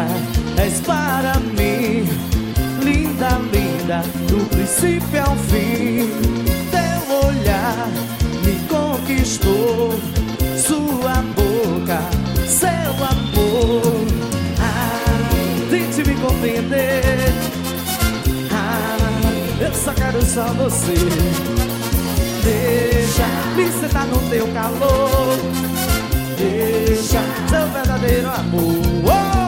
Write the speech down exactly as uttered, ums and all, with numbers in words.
és para mim linda, linda, do princípio ao fim. Teu olhar me conquistou, sua boca, seu amor. Ah, tente me compreender. Ah, eu só quero só você. Deixa me sentar no teu calor. Deixa seu verdadeiro amor. Oh!